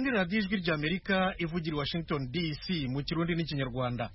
ni radiyo ijwi ry'Amerika ivugira i Washington DC mu Kirundi n'Ikinyarwanda.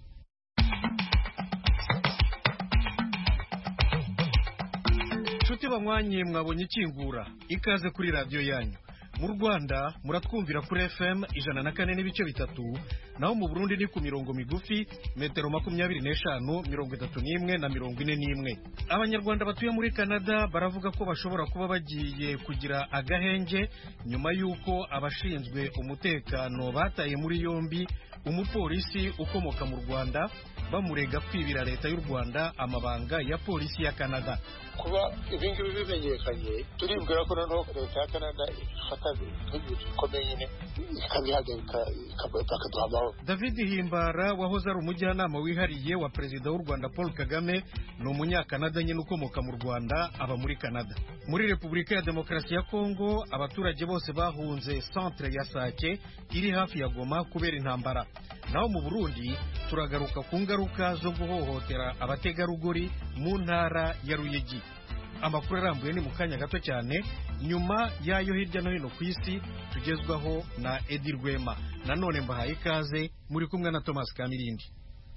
Nshuti banywanyi mwabonye ikingura ikaze kuri radiyo yanyu. Mu Rwanda muratwumvira kuri FM 104.3, naho mu Burundi ni ku mirongo migufi metero 25, 31 na 41. Abanyarwanda batuye muri Canada baravuga ko bashobora kuba bagiye kugira agahenge nyuma yuko abashinzwe umutekano bataye muri yombi umupolisi ukomoka mu Rwanda bamurega kwibira leta y'u Rwanda amabanga ya polisi ya Canada. Kuba ibingibi bimenyekanye turibwira ko noneho leta ya Canada ifata nk'ibintu bikomeye nyine ikabihagarika ikaduha amahoro. David Himbara wahoze ari umujyanama wihariye wa perezida w'u Rwanda Paul Kagame ni umunyakanada nyine ukomoka mu Rwanda aba muri Canada. Muri Repubulika ya Demokarasi ya Kongo abaturage bose bahunze centre ya Sake iri hafi ya Goma kubera intambara. Naho mu Burundi turagaruka ku ngaruka zo guhohotera abategarugori mu ntara ya Ruyigi. Amakuru arambuye ni mu kanya gato cyane nyuma yayo hirya no hino ku isi tugezwaho na Edi Rwema. Nanone mbahaye ikaze muri kumwe na Thomas Kamirindi.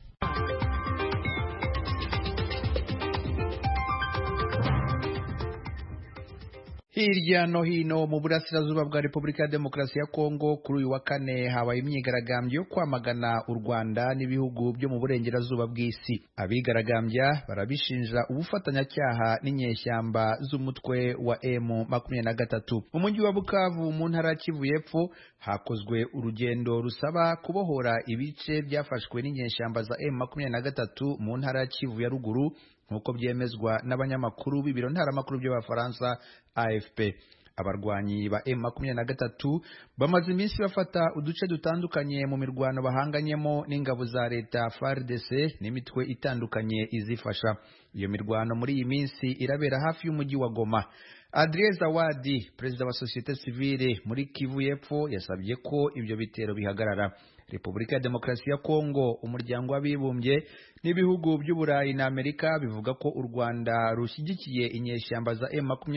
Hirya no hino mu burasirazuba bwa Repubulika ya Demokarasi ya Kongo kuri uyu wa kane habaye imyigaragambyo yo kwamagana u Rwanda n'ibihugu byo mu burengerazuba bw'isi. Abigaragambya barabishinja ubufatanyacyaha n'inyeshyamba z'umutwe wa M23. Mu mujyi wa Bukavu mu ntara ya Kivu y'Epfo hakozwe urugendo rusaba kubohora ibice byafashwe n'inyeshyamba za M23 mu ntara ya Kivu ya ruguru, nkuko byemezwa n'abanyamakuru b'ibiro ntaramakuru by'Abafaransa AFP. Abarwanyi ba M23 bamaze iminsi bafata uduce dutandukanye mu mirwano bahanganyemo n'ingabo za leta FARDC n'imitwe itandukanye izifasha. Iyo mirwano muri iyi minsi irabera hafi y'umujyi wa Goma. Adrien Zawadi, perezida wa Societe Civile muri Kivu y'Epfo, yasabye ko ibyo bitero bihagarara. Repubulika ya Demokarasi ya Kongo, umuryango w'abibumbye n'ibihugu by'Uburayi na Amerika bivuga ko u Rwanda rushyigikiye inyeshyamba za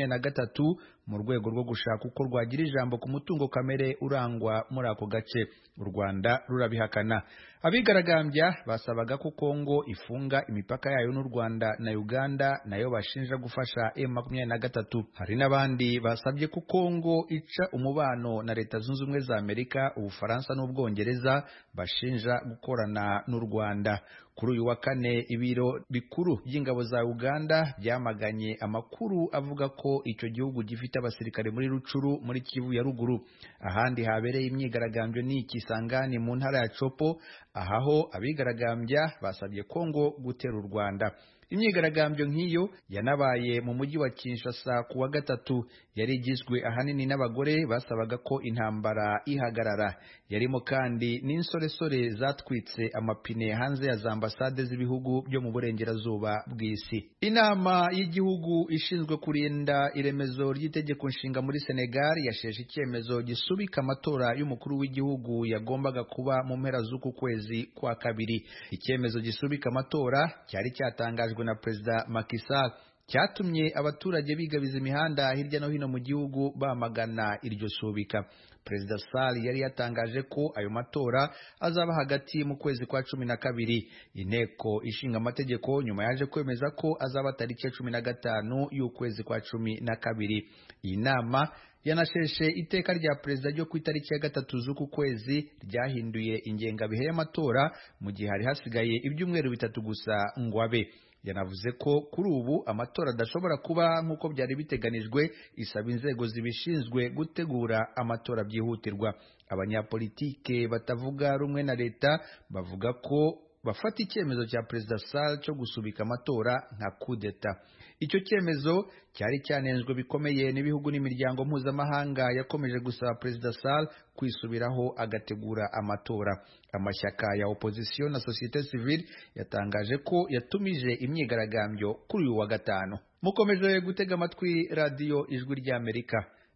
M23 mu rwego rwo gushaka uko rwagira ijambo ku mutungo kamere urangwa muri ako gace. U Rwanda rurabihakana. Abigaragambya basabaga ko Kongo ifunga imipaka yayo n'u Rwanda na Uganda nayo bashinja gufasha M23. Hari n'abandi basabye ko Kongo ica umubano na Leta Zunze Ubumwe za Amerika, Ubufaransa n'Ubwongereza bashinja gukorana n'u Rwanda. Kuri uyu wa kane ibiro bikuru by'ingabo za Uganda byamaganye amakuru avuga ko icyo gihugu gifite abasirikare muri Rucuru muri Kivu ya ruguru. Ahandi habereye imyigaragambyo ni Kisangani mu ntara ya Chopo, ahaho abigaragambya basabye Kongo gutera u Rwanda. Imyigaragambyo nk'iyo yanabaye mu mujyi wa Kinshasa ku wa gatatu, yari igizwe ahanini n'abagore basabaga ko intambara ihagarara. Yarimo kandi n'insoresore zatwitse amapine hanze ya za ambasade z'ibihugu byo mu burengerazuba bw'isi. Inama y'igihugu ishinzwe kurinda iremezo ry'itegeko nshinga muri Senegal yasheshe icyemezo gisubika amatora y'umukuru w'igihugu yagombaga kuba mu mpera z'uku kwezi kwa kabiri. Icyemezo gisubika amatora cyari cyatangajwe na Perezida Macky Sall cyatumye abaturage bigabiza imihanda hirya no hino mu gihugu bamagana iryo subika. Perezida Sall yari yatangaje ko ayo matora azaba hagati mu kwezi kwa 12. Inteko ishinga amategeko nyuma yaje kwemeza ko azaba tariki 15 y'ukwezi kwa 12. Iyi nama yanasheshe iteka rya perezida ryo ku itariki ya 3 z'uku kwezi ryahinduye ingengabihe y'amatora mu gihe hari hasigaye ibyumweru 3 gusa ngo abe. Yanavuze ko kuri ubu amatora adashobora kuba nk'uko byari biteganijwe, isaba inzego zibishinzwe gutegura amatora byihutirwa. Abanyapolitike batavuga rumwe na leta bavuga ko bafata icyemezo cya Perezida Sall cyo gusubika amatora nka coup d'etat. Icyo cyemezo cyari cyanenzwe bikomeye n'ibihugu n'imiryango mpuzamahanga yakomeje gusaba Perezida Sall kwisubiraho agategura amatora. Amashyaka ya opposition na Societe Civile yatangaje ko yatumije imyigaragambyo kuri uyu wa gatanu. Mukomeje gutega amatwi radiyo Ijwi ry'Amerika.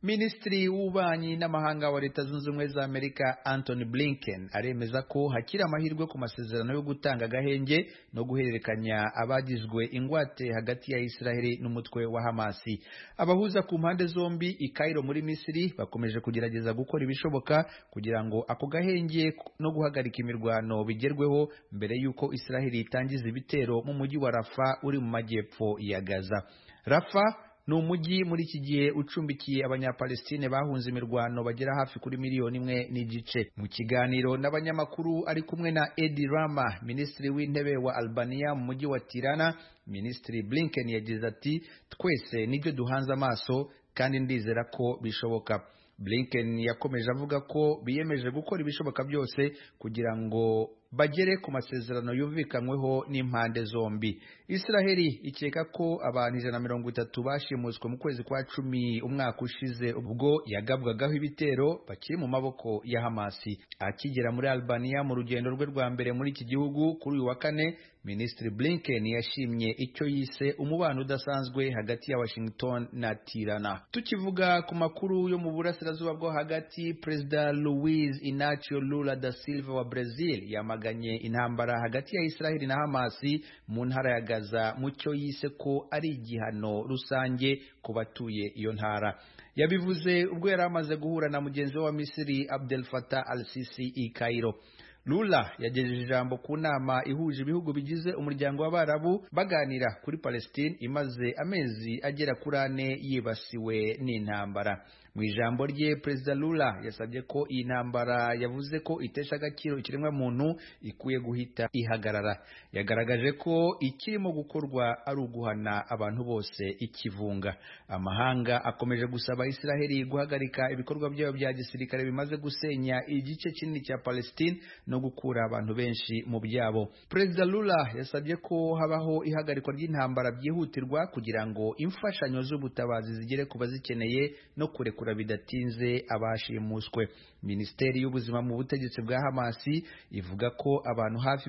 Minisitiri w'ububanyi n'amahanga wa Leta Zunze Ubumwe za Amerika Anthony Blinken aremeza ko hakiri amahirwe ku masezerano yo gutanga agahenge no guhererekanya abagizwe ingwate hagati ya Israeli n'umutwe wa Hamasi. Abahuza ku mpande zombi i Cairo muri Misiri bakomeje kugerageza gukora ibishoboka kugira ngo ako gahenge no guhagarika imirwano bigerweho mbere y'uko Israeli itangiza ibitero mu mujyi wa Rafa uri mu majyepfo ya Gaza. Rafa ni umujyi muri iki gihe ucumbikiye abanyapalestine bahunze imirwano bagera hafi kuri 1.5 miliyoni. Mu kiganiro n'abanyamakuru ari kumwe na Edi Rama, minisitiri w'intebe wa Albania mu mujyi wa Tirana, Minisitiri Blinken yagize ati twese nibyo duhanze amaso kandi ndizera ko bishoboka. Blinken yakomeje avuga ko biyemeje gukora ibishoboka byose kugira ngo bagere ku masezerano yumvikanyweho n'impande zombi. Israeli ikeka ko abantu 130 bashimuswe mu kwezi kwa 10 umwaka ushize ubwo yagabwagaho ibitero bakiri mu maboko ya Hamasi. Akigera muri Albania mu rugendo rwe rwa mbere muri iki gihugu kuri uyu wa kane, Minisitiri Blinken yashimye icyo yise umubano udasanzwe hagati ya Washington na Tirana. Tukivuga ku makuru yo mu burasirazuba bwo hagati, Perezida Luiz Inácio Lula da Silva wa Brazil yamaganye intambara hagati ya Israeli na Hamasi mu ntara ya Gaza mu cyo yise ko ari igihano rusange ku batuye iyo ntara. Yabivuze ubwo yari amaze guhura na mugenzi wa Misiri Abdel Fattah al-Sisi i Cairo. Lula yagejeje ijambo ku nama ihuje ibihugu bigize umuryango w'Abarabu baganira kuri Palestine imaze amezi agera kuri 4 yibasiwe n'intambara. Mu ijambo rye, Perezida Lula yasabye ko iyi ntambara yavuze ko itesha agaciro ikiremwa muntu ikwiye guhita ihagarara. Yagaragaje ko ikirimo gukorwa ari uguhana abantu bose ikivunga. Amahanga akomeje gusaba Israeli guhagarika ibikorwa byayo bya gisirikare bimaze gusenya igice kinini cya Palestine no gukura abantu benshi mu byabo. Perezida Lula yasabye ko habaho ihagarikwa ry'intambara byihutirwa kugira ngo imfashanyo z'ubutabazi zigere ku bazikeneye no kurekura bidatinze abashimuswe. Minisiteri y'ubuzima mu butegetsi bwa Hamasi ivuga ko abantu hafi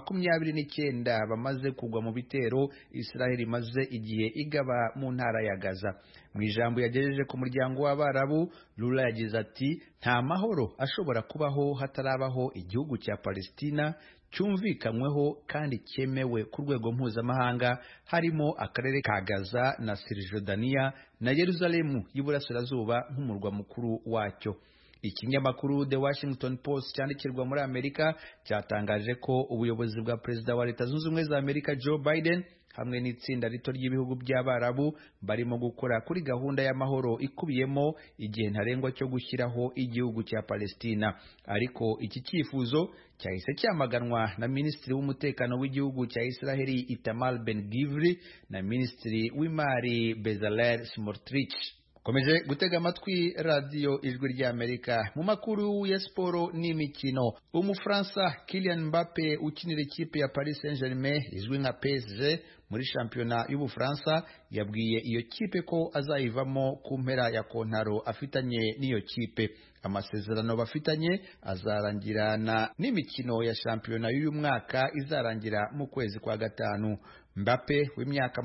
29,000 bamaze kugwa mu bitero Israeli maze igihe igaba mu ntara ya Gaza. Mu ijambo yagejeje ku muryango w'Abarabu, Lula yagize ati nta mahoro ashobora kubaho hatarabaho igihugu cya Palestina cyumvikanyweho kandi cyemewe ku rwego mpuzamahanga, harimo akarere ka Gaza na Cisjordania na Yerusalemu y'Iburasirazuba nk'umurwa mukuru wacyo. Ikinyamakuru The Washington Post cyandikirwa muri Amerika cyatangaje ko ubuyobozi bwa Perezida wa Leta Zunze Ubumwe za Amerika Joe Biden hamwe n'itsinda rito ry'ibihugu by'Abarabu barimo gukora kuri gahunda y'amahoro ikubiyemo igihe ntarengwa cyo gushyiraho igihugu cya Palestina. Ariko iki cyifuzo cyahise cyamaganwa na Minisitiri w'umutekano w'igihugu cya Israeli Itamar Ben-Gvir na Minisitiri w'imari Bezalel Smotrich. Komeje gutega amatwi radio Ijwi ry'Amerika. Mu makuru ya siporo n'imikino, Umufaransa Kylian Mbappe ukinira ikipe ya Paris Saint-Germain izwi nka PSG muri shampiyona y'Ubufaransa yabwiye iyo kipe ko azayivamo ku mpera ya kontaro afitanye n'iyo kipe. Amasezerano bafitanye azarangirana n'imikino ya shampiyona y'uyu mwaka izarangira mu kwezi kwa gatanu. Mbappe w'imyaka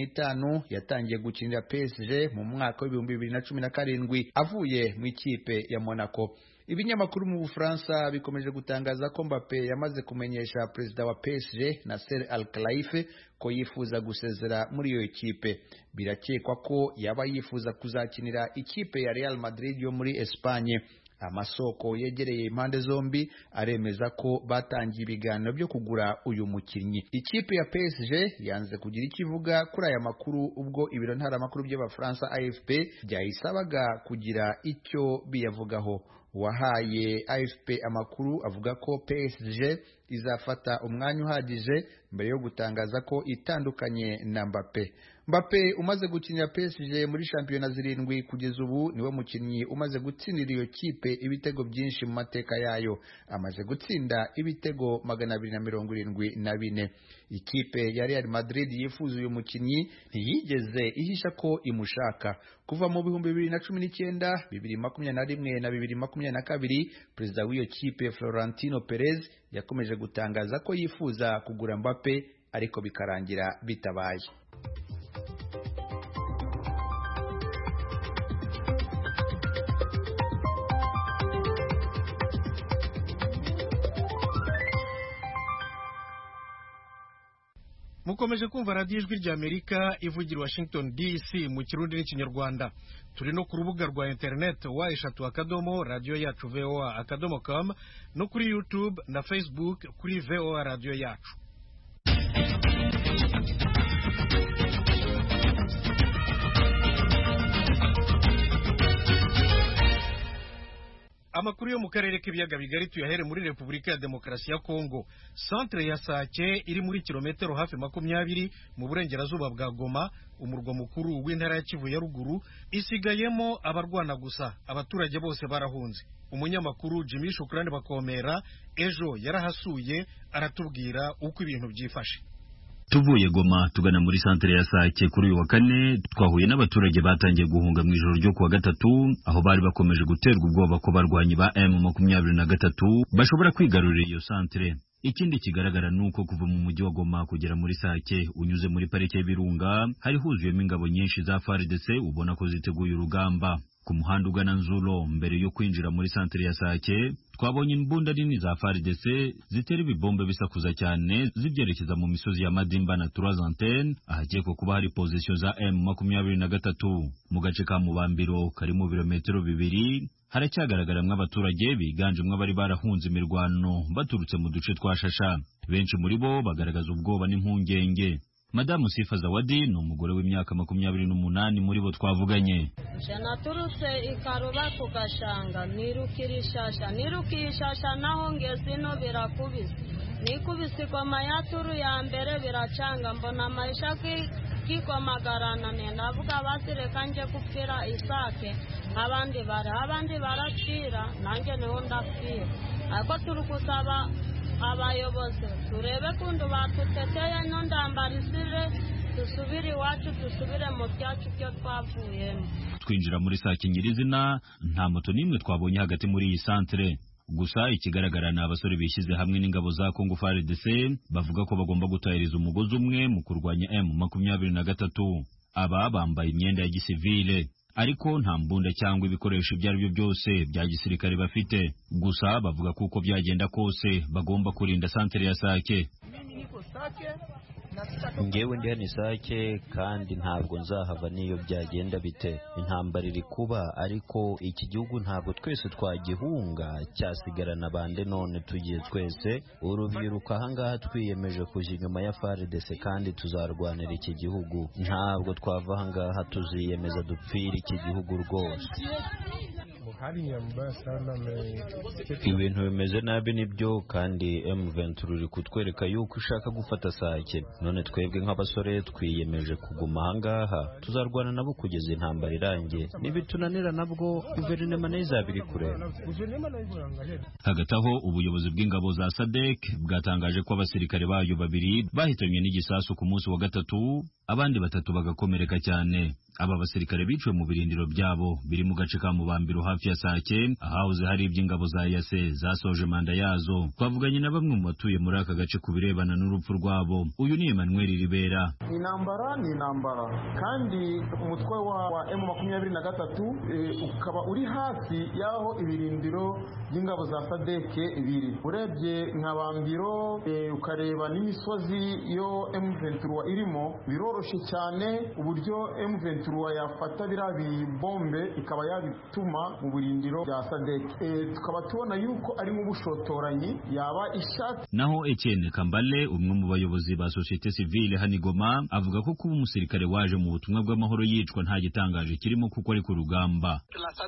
25 yatangiye gukinira PSG mu mwaka wa 2017 avuye mu ikipe ya Monaco. Ibinyamakuru mu Bufaransa bikomeje gutangaza ko Mbappe yamaze kumenyesha perezida wa PSG Nasser Al-Khelaifi ko yifuza gusezera muri iyo ikipe. Birakekwa ko yaba yifuza kuzakinira ikipe ya Real Madrid yo muri Espagne. Amasoko yegereye impande zombi aremeza ko batangiye ibiganiro byo kugura uyu mukinnyi. Ikipe ya PSG yanze kugira ikivuga kuri aya makuru ubwo ibiro ntaramakuru by'Abafaransa AFP byayisabaga kugira icyo biyavugaho. Wahaye AFP amakuru avuga ko PSG izafata umwanya uhagije mbere yo gutangaza ko itandukanye na Mbappe. Mbappe umaze gukinira PSG muri shampiyona 7 kugeza ubu niwe mukinnyi umaze gutsindira iyo kipe ibitego byinshi mu mateka yayo. Amaze gutsinda ibitego 274. Ikipe ya Real Madrid yifuza uyu mukinnyi ntiyigeze ihisha ko imushaka. Kuva mu 2019, 2021 na 2022, perezida w'iyo kipe Florentino Perez yakomeje gutangaza ko yifuza kugura Mbappe ariko bikarangira bitabaye. mukomeje kumva radiyo ijwi rya Amerika ivugira Washington DC mu Kirundi n'Ikinyarwanda. Turi no ku rubuga rwa internet wa radio yacu voa.com no kuri YouTube na Facebook kuri VOA radio yacu. Amakuru yo mu karere k'ibiyaga bigari tuyahere muri Repubulika ya Demokarasi ya Kongo. Centre ya Sake iri muri kilometero hafi 20 mu burengerazuba bwa Goma, umurwa mukuru w'intara ya Kivu ya ruguru, isigayemo abarwana gusa. Abaturage bose barahunze. Umunyamakuru Jimmy Shukrani Bakomera ejo yarahasuye aratubwira uko ibintu byifashe. Tuvuye Goma tugana muri centre ya Sake kuri uyu wa kane, twahuye n'abaturage batangiye guhunga mu ijoro ryo kuwa gatatu, aho bari bakomeje guterwa ubwoba ko barwanyi ba M23 bashobora kwigarurira iyo centre. Ikindi kigaragara nuko kuva mu mujyi wa Goma kugera muri Sake unyuze muri parike y'Ibirunga hari huzuyemo ingabo nyinshi za FARDC, ubona ko ziteguye urugamba. Ku muhanda ugana Nzulo mbere yo kwinjira muri centre ya Sake twabonye imbunda nini za FARDC zitera ibibombe bisakuza cyane zibyerekeza mu misozi ya Madimba na Turazantene, ahakekwa kuba hari position za M23. Mu gace ka Mubambiro kari mu birometero 2 haracyagaragaramo abaturage biganjemo abari barahunze imirwano baturutse mu duce twa Shasha. Benshi muri bo bagaragaza ubwoba n'impungenge. Madamu Sifa Zawadi ni umugore w'imyaka 28 muri bo twavuganye. Naturutse ikaruba ku Gashanga nirukirishasha naho ngeze no birakubise nikubise Goma ya turu ya mbere biracanga mbona maisha kikomagarana ne navuga basireka nje kupfira Isake abandi baracira nanjye niho ndapfira ariko turukusaba abayobozi turebe kundu batuteteye no ndambarisire dusubire iwacu dusubire mu byacu byo twavuyemo. Twinjira muri Sake nyirizina nta moto nimwe twabonye hagati muri iyi centre. Gusa ikigaragara ni abasore bishyize hamwe n'ingabo za Congo FARDC bavuga ko bagomba gutahiriza umugozi umwe mu kurwanya M23. Aba bambaye imyenda ya gisivile ariko nta mbunda cyangwa ibikoresho ibyo ari byo byose bya gisirikare bafite. Gusa bavuga ko uko byagenda kose bagomba kurinda centre ya Sake. Ngewe ndi hano Sake kandi ntabwo nzahava niyo byagenda bite. Intambara iri kuba ariko iki gihugu ntabwo twese twagihunga cyasigarana bande none tugiye twese urubyiruko ahangaha twiyemeje kuja inyuma ya FARDC kandi tuzarwanira iki gihugu. Ntabwo twava ahangaha tuziyemeza dupfira iki gihugu rwose. Ibintu bimeze nabi nibyo kandi M23 uri kutwereka yuko ushaka gufata Sake. None twebwe nk'abasore twiyemeje kuguma ahangaha tuzarwana nabo kugeza intambara irangiye. Nibitunanira nabwo guverinoma n'izabiri kure. Hagati aho ubuyobozi bw'ingabo za SADC bwatangaje ko abasirikare bayo 2 bahitanywe n'igisasu ku munsi wa gatatu, abandi 3 bagakomereka cyane. Aba basirikare biciwe mu birindiro byabo biri mu gace ka Mubambiro hafi ya Sake, ahahoze hari iby'ingabo za yase zasoje manda yazo. Twavuganye na bamwe mu batuye muri aka gace kubirebana n'urupfu rwabo. Uyu ni Emmanuel Ribera. Intambara kandi umutwe wa M23 ukaba uri hafi yaho ibirindiro by'ingabo za SADC ibiri. Urebye nka Bambiro ukareba n'imisozi yo M23 irimo, biroroshe cyane uburyo M23 yafata birabi bombe ikaba yabituma mu burindiro bya SADC. Tukaba tubona yuko ari mu bushotoranyi yaba ishaka. Naho Etienne Kambale, umwe mu bayobozi ba societe civile Hanigoma, avuga ko kuba umusirikare waje mu butumwa bw'amahoro yicwa nta gitangaje kirimo kuko ari ku rugamba.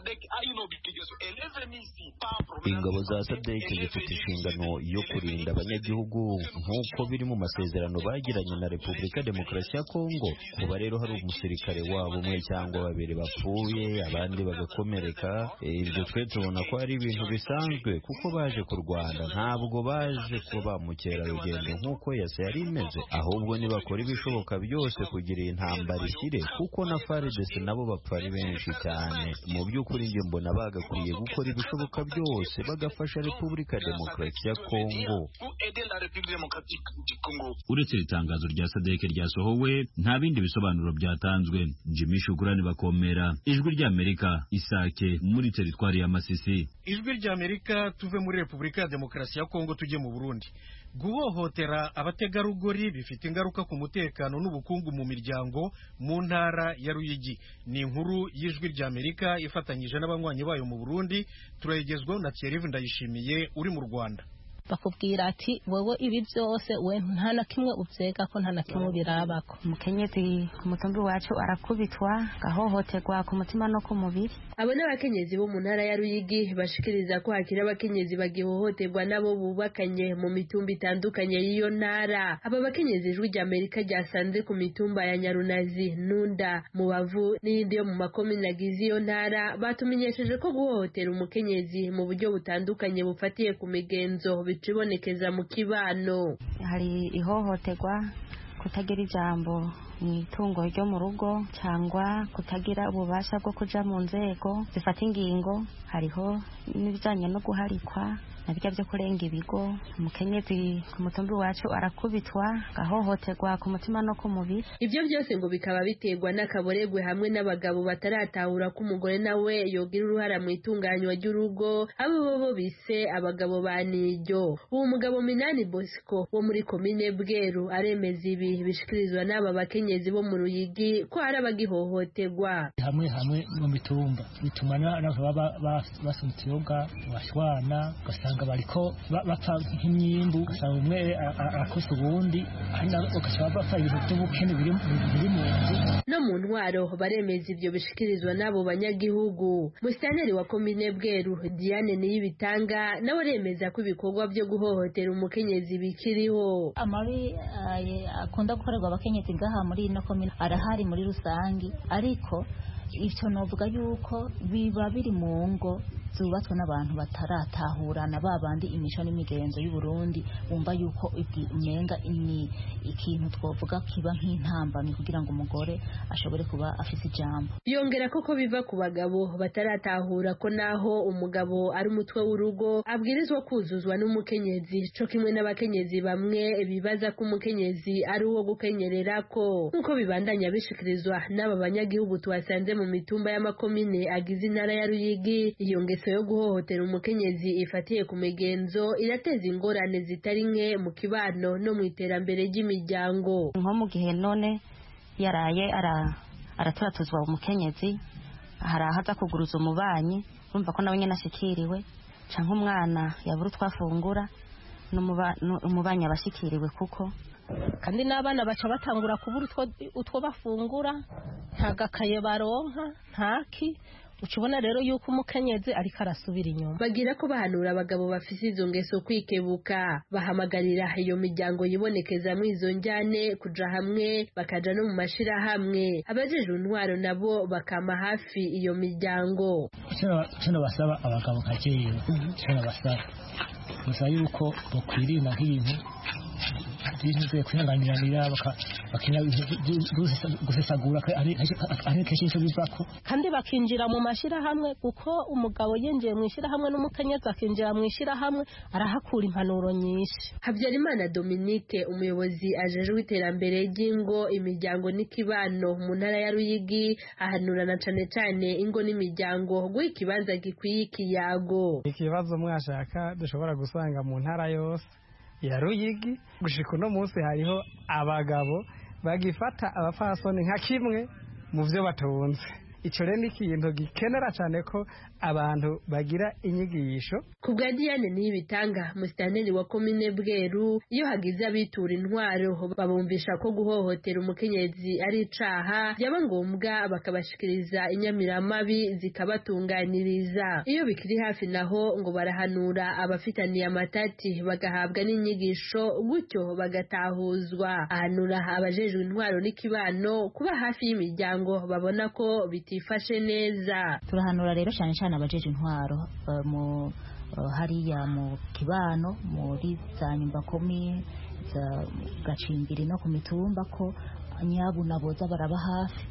Ingabo za SADC zifite inshingano yo kurinda abanyagihugu nk'uko biri mu masezerano bagiranye na Repubulika Demokarasi ya Kongo. Kuba rero hari umusirikare wabo umwe cyangwa 2 bapfuye abandi bagakomereka, ibyo twe tubona ko ari ibintu bisanzwe kuko baje ku Rwanda, ntabwo baje kuba mukerarugendo nk'uko yase yari imeze. Ahubwo nibakora ibishoboka byose kugira intambara ishyire kuko na FARDC nabo bapfa ari benshi cyane. Mu by'ukuri njye mbona bagakwiye gukora ibishoboka byose bagafasha Repubulika Demokarasi ya Kongo. Uretse itangazo rya SADC ryasohowe nta bindi bisobanuro byatanzwe. Jimmy Shukrani Bakomera, Ijwi rya Amerika, Isake muri teritwari ya Masisi. Ijwi rya Amerika tuve muri Repubulika ya Demokarasi ya Kongo tujye mu Burundi. guhohotera abategarugori bifite ingaruka ku mutekano n'ubukungu mu miryango mu ntara ya Ruyigi. Ni inkuru y'Ijwi ry'Amerika ifatanyije n'abanywanyi bayo mu Burundi, turayigezwaho na Thierry Ndayishimiye uri mu Rwanda. Bakubwira ati wowe ibi byose we nta na kimwe ubyega ko nta na kimwe birabako. Umukenyezi ku mutumbi wacu arakubitwa gahohoterwa ku mutima no ku mubiri. Abo n'abakenyezi bo mu ntara ya Ruyigi bashikiriza ko hakiri abakenyezi bagihohoterwa nabo bubakanye mu mitumba itandukanye y'iyo ntara. Aba bakenyezi Ijwi ry'Amerika ryasanze ku mitumba ya Nyarunazi, Nunda, Mubavu n'iyindi yo mu makomine agize iyo ntara batumenyesheje ko guhohotera umukenyezi mu buryo butandukanye bufatiye ku migenzo bicibonekeza mu kibano. Hari ihohoterwa kutagira ijambo mu itungo ryo mu rugo cyangwa kutagira ububasha bwo kuja mu nzego zifata ingingo. Hariho n'ibijanye no guharikwa na birya byo kurenga ibigo. Umukenyezi ku mutumbi wacu arakubitwa gahohoterwa ku mutima no ku mubiri. Ibyo byose ngo bikaba biterwa n'akaboregwe hamwe n'abagabo bataratahura ko umugore nawe yogira uruhara mu itunganywa ry'urugo, abo bo bise abagabo ba Niryo. Uwo mugabo Minani Bosco wo muri komine Bweru aremeza ibi bishikirizwa n'aba bakenyezi bo mu Ruyigi ko hari abagihohoterwa hamwe mu mitumba, bituma basunitse yoga bashwana, ugasanga bariko bapfa nk'imyimbu, ugasanga umwe akosa ubundi, ugasanga bapfa ibintu by'ubukene biri mu nzu. No mu ntwaro baremeza ibyo bishikirizwa n'abo banyagihugu. Musitanteri wa komine Bweru Diane Niyibitanga nawe aremeza ko ibikorwa byo guhohotera umukenyezi bikiriho. Amabi akunda gukorerwa abakenyezi ngaha muri ino komine arahari muri rusangi, ariko icyo novuga yuko biba biri mu ngo zubatswe n'abantu bataratahurana, babandi imico n'imigenzo y'u Burundi bumva yuko umenga ni ikintu twovuga kiba nk'intambamyi kugira ngo umugore ashobore kuba afite ijambo. Yongera ko biva ku bagabo bataratahura ko naho umugabo ari umutwe w'urugo abwirizwa kuzuzwa n'umukenyezi, co kimwe n'abakenyezi bamwe bibaza ko umukenyezi ari uwo gukenyerera ko, nk'uko bibandanya bishikirizwa n'aba banyagihugu twasanze mu mitumba y'amakomine agize intara ya Ruyigi. Iyo ngeso yo guhohotera umukenyezi ifatiye ku migenzo irateza ingorane zitari nke mu kibano no mu iterambere ry'imiryango. Nko mu gihe none yaraye araturatuzwa umukenyezi, hari ahaza kuguruza umubanyi, urumva ko nawe nyene ashikiriwe, canke umwana yabura utwafungura umubanyi abashikiriwe, kuko kandi n'abana baca batangura kubura utwo bafungura, nta gakaye baronka, ntaki. Ucubona rero yuko umukenyezi ariko arasubira inyuma. Bagira ko bahanura abagabo bafise izo ngeso kwikebuka, bahamagarira iyo miryango yibonekeza mu izo njyane kuja hamwe, bakaja no mu mashirahamwe. Abajejwe intwaro nabo bakama hafi iyo miryango. Cyo basaba abagabo nka jewe, cyo basaba gusa yuko bokwirinda nk'ibintu byinshi kwihanganira bakina gusesagura ari kenshi nicyo bivako, kandi bakinjira mu mashirahamwe, kuko umugabo yinjiye mu ishirahamwe n'umukenyezi akinjira mu ishirahamwe arahakura impanuro nyinshi. Habyarimana Dominique, umuyobozi ajejwe iterambere ry'ingo, imiryango n'ikibano mu ntara ya Ruyigi, ahanurana cane cane ingo n'imiryango guha ikibanza gikwiye ikiyago. Ikibazo mwashaka dushobora gusanga mu ntara yose ya Ruyigi, gushika uno munsi hariho abagabo bagifata abapfasoni nka kimwe mu byo batunze. Ico rero ni ikintu gikenera cyane ko abantu bagira inyigisho. Ku bwa Diane Niyibitanga, musitanteri wa komine Bweru, iyo hagize abitura intwaro babumvisha ko guhohotera umukenyezi ari icaha, byaba ngombwa bakabashikiriza inyamiramabi zikabatunganiriza. Iyo bikiri hafi naho ngo barahanura abafitaniye amatati bagahabwa n'inyigisho, gutyo bagatahuzwa. Ahanura abajejwe intwaro n'ikibano kuba hafi y'imiryango babona ko ifashe neza. Turahanura rero cyane cyane abajeje intwaro mu hariya mu kibano, muri za nyumba komi, za gacimbiri no ku mitumba, ko nyabuna boza baraba hafi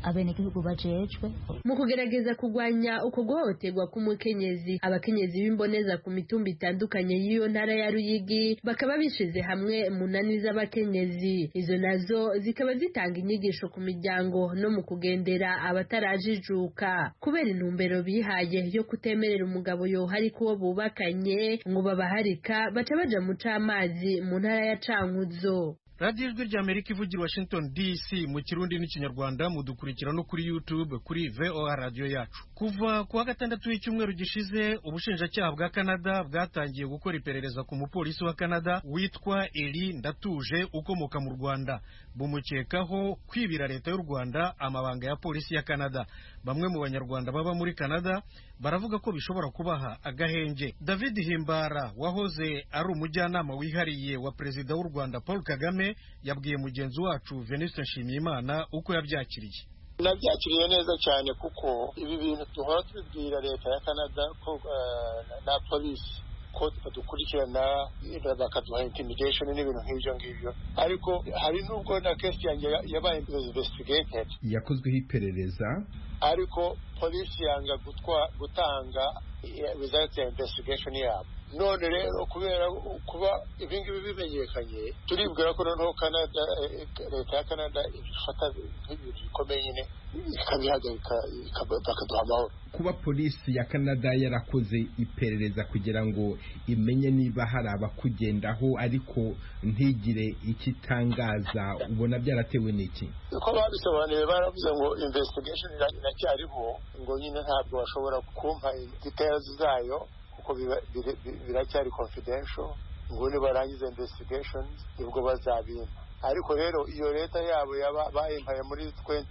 abenegihugu bajejwe. Mu kugerageza kugwanya uko guhohoterwa k'umukenyezi, abakenyezi b'imboneza ku mitumba itandukanye y'iyo ntara ya Ruyigi bakaba bishize hamwe mu nani z'abakenyezi. Izo nazo zikaba zitanga inyigisho ku miryango no mu kugendera abatarajijuka kubera intumbero bihaye yo kutemerera umugabo yohari kuwo bubakanye ngo babaharika baca baja mu c'amazi mu ntara ya Cankuzo. Radio Ijwi ry'Amerika ivugira Washington DC mu Kirundi n'Ikinyarwanda, mudukurikira no kuri YouTube kuri VOA Radio yacu. Kuva kuwa gatandatu w'icyumweru gishize, ubushinjacyaha bwa Canada bwatangiye gukora iperereza ku mupolisi wa Canada witwa Eli Ndatuje ukomoka mu Rwanda, bumukekaho kwibira leta y'u Rwanda amabanga ya polisi ya Canada. Bamwe mu banyarwanda baba muri Canada baravuga ko bishobora kubaha agahenge. David Himbara wahoze ari umujyanama wihariye wa perezida w'u Rwanda Paul Kagame yabwiye mugenzi wacu Venuste Nshimiyimana uko yabyakiriye. Nabyakiriye neza cyane kuko ibi bintu duhora tubibwira leta ya Canada ko na polisi ko badukurikirana bakaduha intimidation n'ibintu nk'ibyo ngibyo, ariko hari n'ubwo na case yanjye yabaye investigated, yakozweho iperereza, ariko polisi yanga gutanga results ya investigation yabo. None rero kubera kuba ibingibi bimenyekanye, turibwira ko noneho Canada, leta ya Canada ifata nk'ibintu bikomeye nyine ikabihagarika bakaduha amahoro. Kuba polisi ya Canada yarakoze iperereza kugira ngo imenye niba hari abakugendaho ariko ntigire ikitangaza, ubona byaratewe n'iki? Uko babisobanuye baravuze ngo investigation iracyariho, ngo nyine ntabwo bashobora kumpa details zayo kuko biracyari confidential, ngo nibarangiza investigations nibwo bazabimpa. Ariko rero iyo leta yabo bayimpaye muri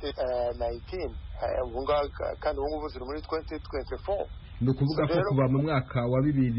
2019 kandi ubu ngubu ziri muri 2024. Ni ukuvuga ko kuva mu mwaka wa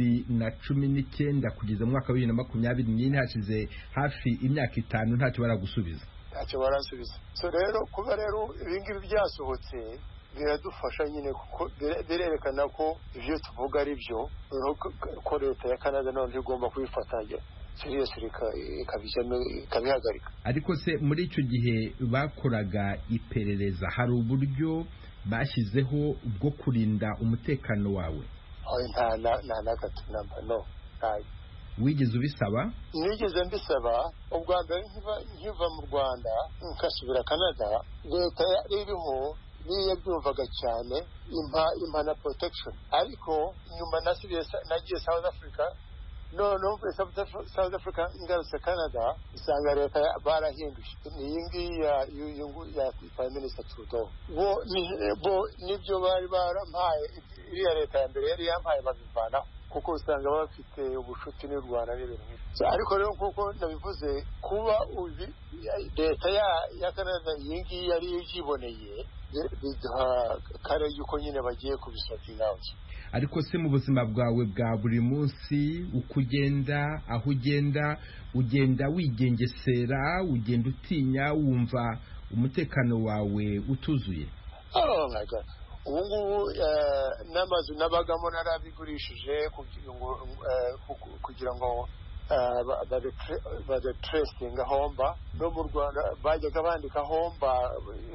2019 kugeza mu mwaka wa 2024 hashize hafi imyaka 5 ntacyo baragusubiza. Ntacyo barasubiza. So rero kuba rero ibingibi byasohotse biradufasha nyine kuko birerekana ko ibyo tuvuga ari byo, ko leta ya Canada none igomba kubifatanya seriously ikabihagarika. Ariko se muri icyo gihe bakoraga iperereza hari uburyo bashyizeho bwo kurinda umutekano wawe? Nta na gato no. Wigeze ubisaba? Nigeze mbisaba. Ubwa mbere nkiva mu Rwanda nkasubira Canada, leta iriho niyo byumvaga cyane impa na protection, ariko nyuma nagiye South Africa. Numva South Africa ngarutse Canada isanga leta barahinduye. Iyi ngiyi ya Prime Minister Trudeau bo nibyo bari barampaye, iriya leta ya mbere yari yampaye babivanaho kuko usanga bafite ubushuti n'u Rwanda n'ibintu nk'ibyo. Ariko rero kuko nabivuze, kuba leta ya Canada iyi ngiyi yari yiboneye biduha kare yuko nyine bagiye kubisatinga out. Ariko se mu buzima bwawe bwa buri munsi uko ugenda, aho ugenda wigengesera, ugenda utinya, wumva umutekano wawe utuzuye? Oh my God. Ubu ngubu n'amazu nabagamo narabigurishije kugira ngo badetracing homba. No mu Rwanda bajyaga bandika homba.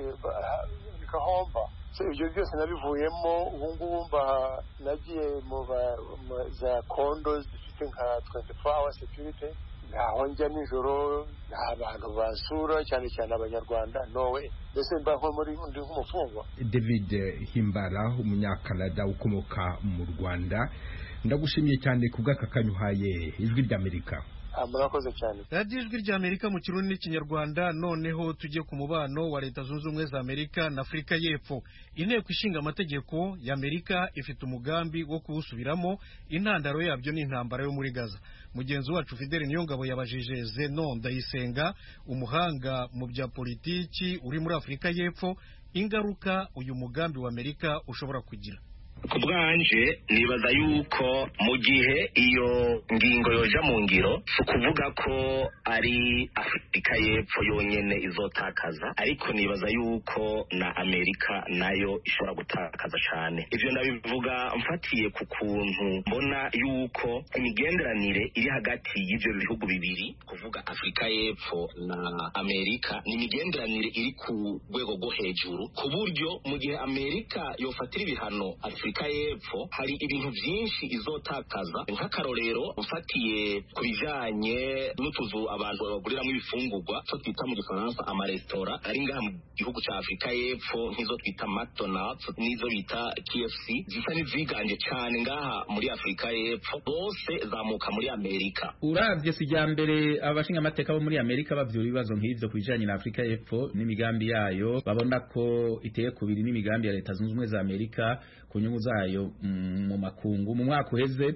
So ibyo byose nabivuyemo. Ubu ngubu nagiye mu za condos zifite nka 24-hour security, ntaho njya nijoro, nta abantu basura, cyane cyane abanyarwanda, nowe mbese mba nko muri ndi nk'umufungwa. David Himbara, umunyakanada ukomoka mu Rwanda, ndagushimiye cyane kubw'aka kanyuhaye Ijwi ry'Amerika. Murakoze cyane. Radio Ijwi ry'Amerika mu Kirundi n'Ikinyarwanda. Noneho tujye ku mubano wa Leta Zunze Ubumwe za Amerika na Afurika y'Epfo. Inteko ishinga amategeko ya Amerika ifite umugambi wo kuwusubiramo, intandaro yabyo ni intambara yo muri Gaza. Mugenzi wacu Fidel Niyongabo yabajije Zenon Ndayisenga, umuhanga mu bya politiki uri muri Afurika y'Epfo, ingaruka uyu mugambi wa Amerika ushobora kugira. ku bwanje nibaza yuko mu gihe iyo ngingo yoja mu ngiro si ukuvuga ko ari Afurika y'Epfo yonyene izotakaza, ariko nibaza yuko na Amerika nayo ishobora gutakaza cane. Ivyo ndabivuga mfatiye ku kuntu mbona yuko imigenderanire iri hagati y'ivyo bihugu bibiri, kuvuga Afurika y'Epfo na Amerika, ni imigenderanire iri ku rwego rwo hejuru, ku buryo mu gihe Amerika yofatira ibihano Afurika y'Epfo hari ibintu byinshi izotakaza. Nk'akarorero ufatiye ku bijanye n'utuzu abantu baguriramo ibifungurwa, cyo twita mu gifaransa amaresitora ari ngaha mu gihugu cya Afurika y'Epfo, nk'izo twita McDonald's n'izo bita KFC, zisa n'iziganje cyane ngaha muri Afurika y'Epfo, bose zamuka muri Amerika. Uravye sijambere abashinga amateka bo muri Amerika bavyura ibibazo nk'ivyo kubijanye na Afurika y'Epfo n'imigambi yayo, babona ko iteye kubiri n'imigambi ya Leta Zunze Ubumwe za Amerika ku nyungu zayo mu makungu. Mu mwaka uheze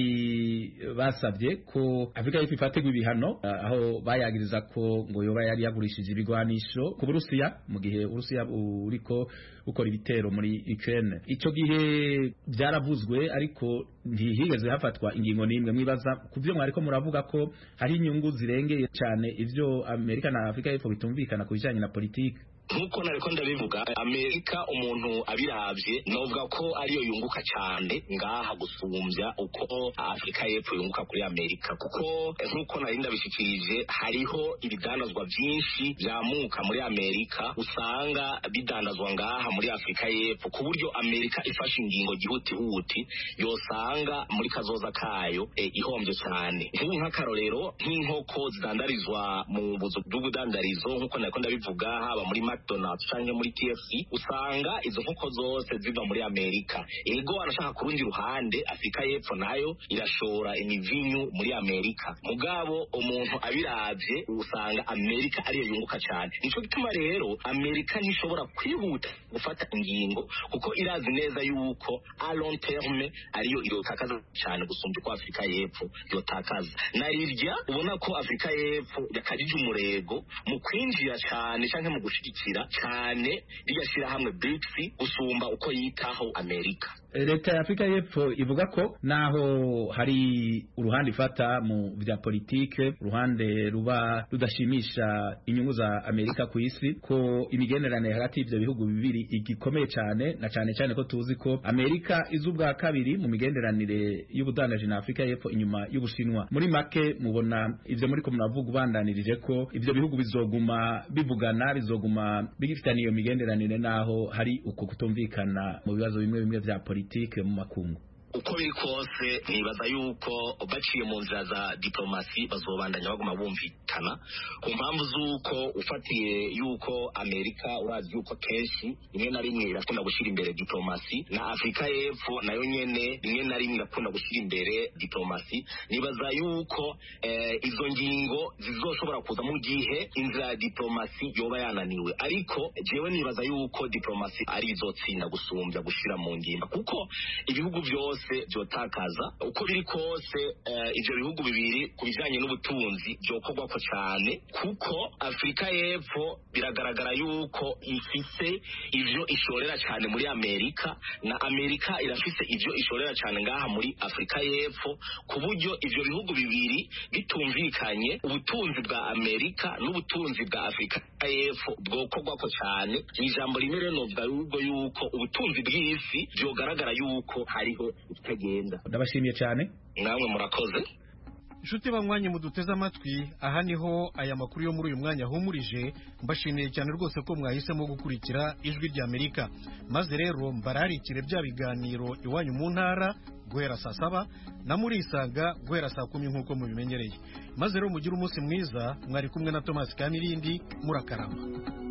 bari basabye ko Afurika y'Epfo ifatirwa ibihano, aho bayagiriza ko ngo yoba yari yagurishije ibigwanisho ku Burusiya mu gihe Urusiya uriko ukora ibitero muri Ukraine. Ico gihe byaravuzwe ariko ntihigeze hafatwa ingingo n'imwe. Mwibaza kuvyo mwariko muravuga ko hari inyungu zirengeye cyane ivyo Amerika na Afurika y'Epfo bitumvikana ku bijanye na politiki. Nkuko nariko ndabivuga, Amerika umuntu abiravye novuga ko ariyo yunguka cyane ngaha gusumbya uko Afurika y'Epfo yunguka kuri Amerika, kuko nkuko nari ndabishikirije hariho ibidandazwa byinshi byamuka muri Amerika usanga bidandazwa ngaha muri Afurika y'Epfo, ku buryo Amerika ifashe ingingo gihutihuti yosanga muri kazoza kayo ihombye cyane. Nk'ubu nk'akarorero nk'inkoko zidandarizwa mu buzu bw'ubudandarizo, nkuko nariko ndabivuga, haba muri McDonald's canke muri KFC, usanga izo nkoko zose ziva muri Amerika. Ego arashaka ku rundi ruhande Afurika y'Epfo nayo irashora imivinyu muri Amerika, mugabo umuntu abiravye usanga Amerika ariyo yunguka cyane. Nico gituma rero Amerika ntishobora kwihuta gufata ingingo, kuko irazi neza yuko a long terme ariyo irotakaza cyane gusumbya ko Afurika y'Epfo yotakaza. Narirya ubona ko Afurika y'Epfo yakajije umurego mu kwinjira cyane canke mu gushigikira cyane rigashira hamwe BRICS gusumba uko yitaho Amerika. Leta ya Afurika y'Epfo ivuga ko naho hari uruhande ifata mu vya politike, uruhande ruba rudashimisha inyungu za Amerika ku isi, ko imigenderanire hagati y'ivyo bihugu bibiri igikomeye cyane, na cyane cyane ko tuzi ko Amerika izubwa kabiri mu migenderanire y'ubudandaji na Afurika y'Epfo inyuma y'Ubushinwa. Muri make mubona ivyo muri ko muravuga ubandanirije ko ivyo bihugu bizoguma bivugana, bizoguma bigifitaniye iyo migenderanire naho hari uko kutumvikana mu bibazo bimwe bimwe vya politike mu makungu. Uko biri kose nibaza yuko baciye mu nzira za diplomasi bazobandanya baguma bumvikana, ku mpamvu z'uko ufatiye yuko Amerika urazi yuko kenshi rimwe na rimwe irakunda gushyira imbere diplomasi, na Afurika y'Epfo nayo nyene rimwe na rimwe irakunda gushyira imbere diplomasi. Nibaza yuko izo ngingo zizoshobora kuza mu gihe inzira ya diplomasi yoba yananiwe, ariko jewe nibaza yuko diplomasi ari izotsinda gusumbya gushira mu ngimba, kuko ibihugu byose byotakaza. Uko biri kose ivyo bihugu bibiri ku bijanye n'ubutunzi byokorwa ko cyane, kuko Afurika y'Epfo biragaragara yuko ifise ivyo ishorera cyane muri Amerika, na Amerika irafise ivyo ishorera cyane ngaha muri Afurika y'Epfo, ku buryo ivyo bihugu bibiri bitumvikanye ubutunzi bwa Amerika n'ubutunzi bwa Afurika y'Epfo bwokorwa ko cyane. Ijambo rimwe rero novuga yuko ubutunzi bw'isi byogaragara yuko hariho itagenda. Ndabashimiye cyane. Namwe murakoze. Inshuti banywanyi muduteze amatwi, aha niho aya makuru yo muri uyu mwanya ahumurije. Mbashimiye cyane rwose ko mwahisemo gukurikira Ijwi rya Amerika, maze rero mbararikire bya biganiro iwanyu mu ntara guhera saa 7 na muri Isanga guhera saa 10 nk'uko mubimenyereye. Maze rero mugire umunsi mwiza. Mwari kumwe na Thomas Kanirindi, murakarama.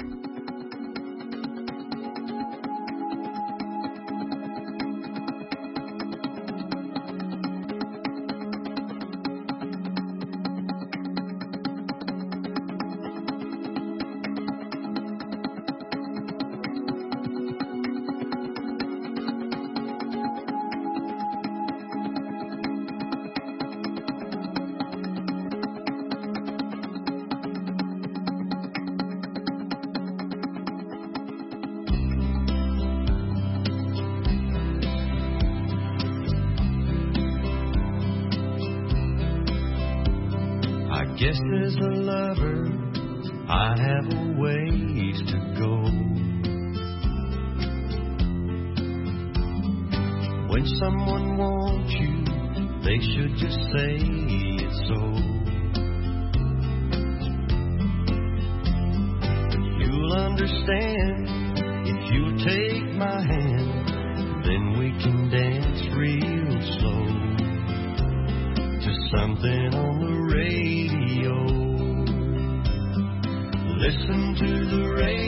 Yes, as a lover, I have a ways to go. When someone wants you, they should just say it so. You'll understand if you take my hand, then we can dance real slow to something on the radio. Listen to the radio.